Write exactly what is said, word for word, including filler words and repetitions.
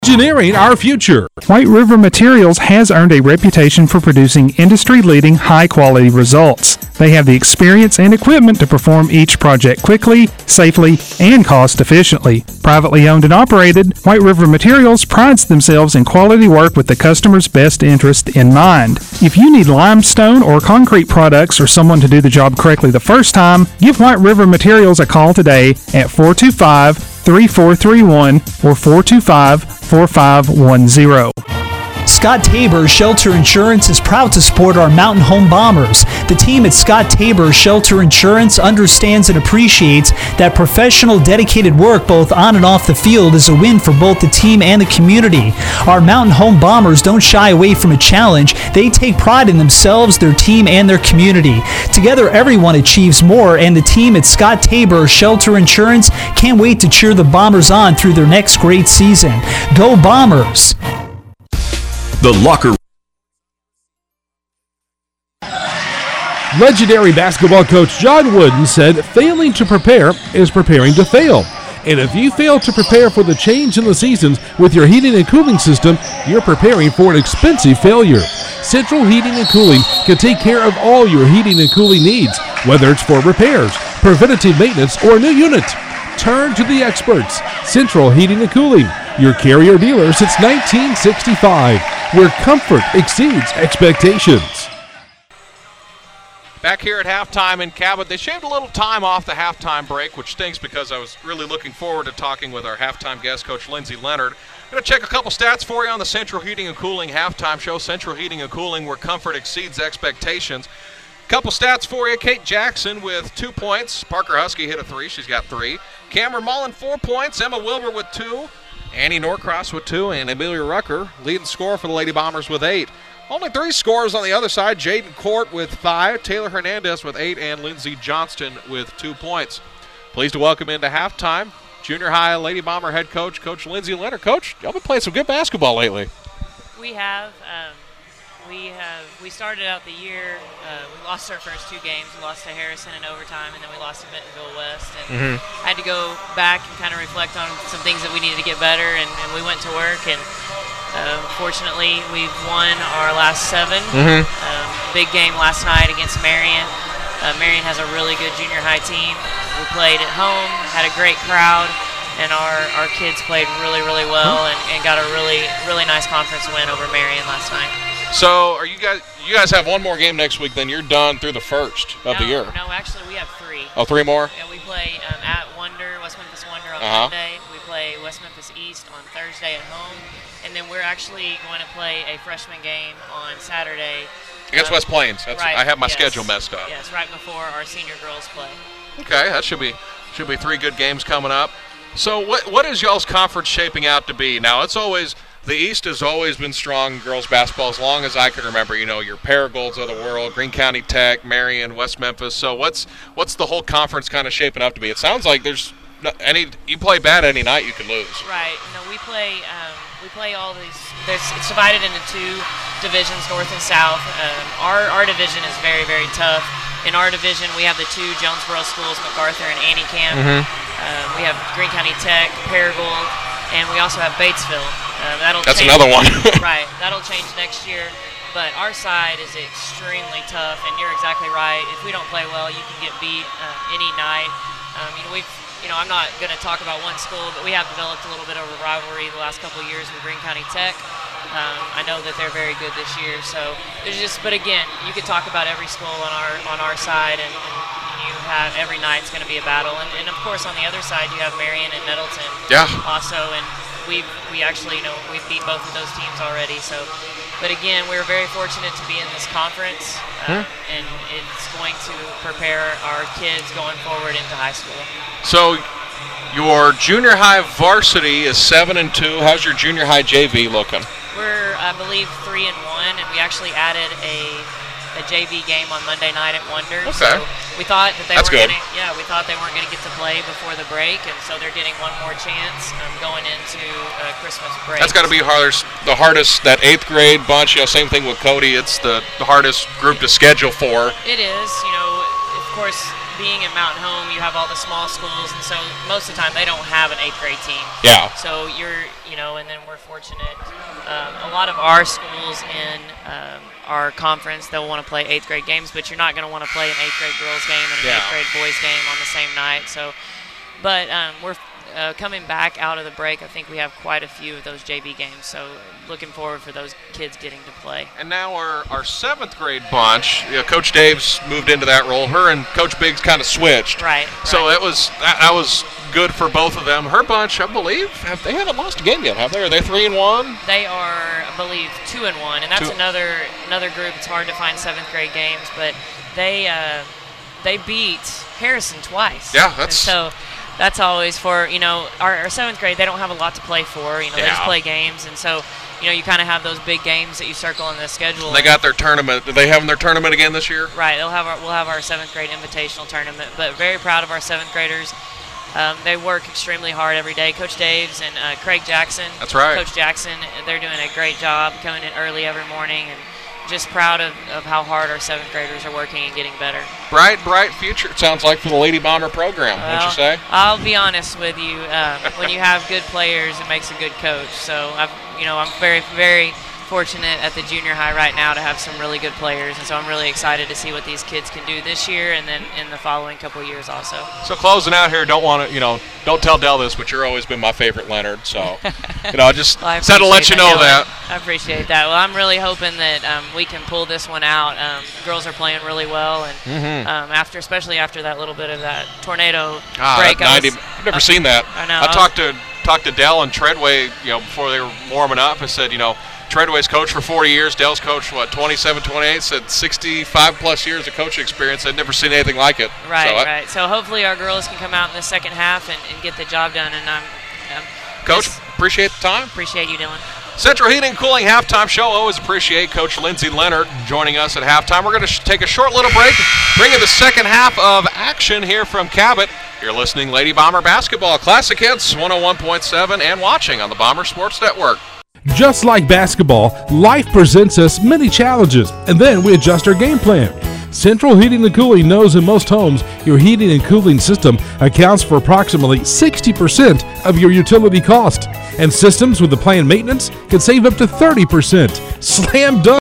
Engineering our future. White River Materials has earned a reputation for producing industry-leading, high-quality results. They have the experience and equipment to perform each project quickly, safely, and cost-efficiently. Privately owned and operated, White River Materials prides themselves in quality work with the customer's best interest in mind. If you need limestone or concrete products or someone to do the job correctly the first time, give White River Materials a call today at four two five, three four three one or four two five, four five one zero. Scott Tabor Shelter Insurance is proud to support our Mountain Home Bombers. The team at Scott Tabor Shelter Insurance understands and appreciates that professional, dedicated work both on and off the field is a win for both the team and the community. Our Mountain Home Bombers don't shy away from a challenge. They take pride in themselves, their team, and their community. Together, everyone achieves more, and the team at Scott Tabor Shelter Insurance can't wait to cheer the Bombers on through their next great season. Go Bombers! The Locker. Legendary basketball coach John Wooden said, failing to prepare is preparing to fail. And if you fail to prepare for the change in the seasons with your heating and cooling system, you're preparing for an expensive failure. Central Heating and Cooling can take care of all your heating and cooling needs, whether it's for repairs, preventative maintenance, or a new unit. Turn to the experts. Central Heating and Cooling, your Carrier dealer since nineteen sixty-five, where comfort exceeds expectations. Back here at halftime in Cabot, they shaved a little time off the halftime break, which stinks because I was really looking forward to talking with our halftime guest, Coach Lindsey Leonard. I'm going to check a couple stats for you on the Central Heating and Cooling halftime show. Central Heating and Cooling, where comfort exceeds expectations. Couple stats for you. Kate Jackson with two points. Parker Husky hit a three. She's got three. Cameron Mullen, four points. Emma Wilbur with two. Annie Norcross with two. And Amelia Rucker, leading scorer for the Lady Bombers with eight. Only three scorers on the other side. Jaden Court with five. Taylor Hernandez with eight. And Lindsey Johnston with two points. Pleased to welcome into halftime junior high Lady Bomber head coach, Coach Lindsey Leonard. Coach, y'all been playing some good basketball lately. We have. Um, We have we started out the year, uh, we lost our first two games. We lost to Harrison in overtime, and then we lost to Bentonville West. And Mm-hmm. I had to go back and kind of reflect on some things that we needed to get better, and, and we went to work. And uh, fortunately, we've won our last seven. Mm-hmm. Um, big game last night against Marion. Uh, Marion has a really good junior high team. We played at home, had a great crowd, and our, our kids played really, really well and, and got a really, really nice conference win over Marion last night. So, are you guys? You guys have one more game next week. Then you're done through the first of no, the year. No, actually, we have three. Oh, three more. Yeah, we play um, at Wonder, West Memphis Wonder on Uh-huh. Monday. We play West Memphis East on Thursday at home, and then we're actually going to play a freshman game on Saturday Against um, West Plains. That's, right, I have my yes, schedule messed up. Yes, right before our senior girls play. Okay, that should be should be three good games coming up. So, what what is y'all's conference shaping out to be? Now, it's always. The East has always been strong in girls basketball as long as I can remember. You know, your Paragolds of the world, Greene County Tech, Marion, West Memphis. So what's what's the whole conference kind of shaping up to be? It sounds like there's no, any you play bad any night you can lose. Right. No, we play um, we play all these. There's it's divided into two divisions, North and South. Um, our our division is very very tough. In our division, we have the two Jonesboro schools, MacArthur and Annie Camp. Mm-hmm. Um, we have Greene County Tech, Paragould, and we also have Batesville. Uh, that'll That's change. another one. Right. That'll change next year. But our side is extremely tough, and you're exactly right. If we don't play well, you can get beat uh, any night. Um, you know, we've, you know, I'm not going to talk about one school, but we have developed a little bit of a rivalry the last couple of years with Greene County Tech. Um, I know that they're very good this year. So there's just, but again, you could talk about every school on our on our side, and, and you have every night's going to be a battle. And, and of course, on the other side, you have Marion and Nettleton. Yeah. Also, and we we actually, you know, we've beat both of those teams already. So, but again, we're very fortunate to be in this conference, uh, Hmm. and it's going to prepare our kids going forward into high school. So your junior high varsity is seven and two. How's your junior high J V looking? We're, I believe, three and one, and we actually added a a J V game on Monday night at Wonder. Okay. So we thought that they That's weren't good. Gonna, yeah, we thought they weren't going to get to play before the break, and so they're getting one more chance um, going into uh, Christmas break. That's got to be hardest, the hardest, that eighth grade bunch. You know, same thing with Cody. It's the, the hardest group to schedule for. It is, you know, of course, being in Mountain Home, you have all the small schools, and so most of the time they don't have an eighth grade team. Yeah. So you're, you know, and then we're fortunate. Um, a lot of our schools in um, our conference, they'll want to play eighth grade games, but you're not going to want to play an eighth grade girls game and an Yeah. eighth grade boys game on the same night. So, but um, we're uh, coming back out of the break. I think we have quite a few of those J V games. So looking forward for those kids getting to play. And now our, our seventh grade bunch, you know, Coach Dave's moved into that role. Her and Coach Biggs kind of switched. Right. So right. it was that, that was good for both of them. Her bunch, I believe, have they haven't lost a game yet, have they? Are they three and one? They are, I believe, two and one, and that's Two. another another group. It's hard to find seventh grade games, but they uh, they beat Harrison twice. Yeah, that's- and so. That's always for, you know, our, our seventh grade, they don't have a lot to play for. You know, they just Yeah. play games. And so, you know, you kind of have those big games that you circle in the schedule. They got their tournament. Did they have their tournament again this year? Right. They'll have our, we'll have our seventh grade invitational tournament. But very proud of our seventh graders. Um, they work extremely hard every day. Coach Daves and uh, Craig Jackson. That's right. Coach Jackson, they're doing a great job coming in early every morning. And just proud of, of how hard our seventh graders are working and getting better. Bright, bright future, it sounds like, for the Lady Bomber program, Well, wouldn't you say? I'll be honest with you. Um, when you have good players, it makes a good coach. So, I've, you know, I'm very, very fortunate at the junior high right now to have some really good players, and so I'm really excited to see what these kids can do this year and then in the following couple of years also. So closing out here, don't want to, you know, don't tell Dell this, but you're always been my favorite Leonard. So, you know, I just Well, I said to let you appreciate know Dylan. that. I appreciate that. Well, I'm really hoping that um, we can pull this one out. Um, girls are playing really well, and Mm-hmm. um, after, especially after that little bit of that tornado Ah, break, that I ninety, was, I've never uh, seen that. I know. I talked to talked to Dell and Treadway, you know, before they were warming up. I said, you know, Treadway's coached for forty years. Dell's coached, what, twenty-seven, twenty-eight? Said sixty-five plus years of coaching experience. I'd never seen anything like it. Right, so I, right. So hopefully our girls can come out in the second half and, and get the job done. And I'm, um, Coach, just appreciate the time. appreciate you, Dylan. Central Heating and Cooling halftime show. Always appreciate Coach Lindsay Leonard joining us at halftime. We're going to sh- take a short little break, bring you the second half of action here from Cabot. You're listening Lady Bomber Basketball Classic Hits one oh one point seven and watching on the Bomber Sports Network. Just like basketball, life presents us many challenges, and then we adjust our game plan. Central Heating and Cooling knows in most homes, your heating and cooling system accounts for approximately sixty percent of your utility cost, and systems with the planned maintenance can save up to thirty percent. Slam dunk!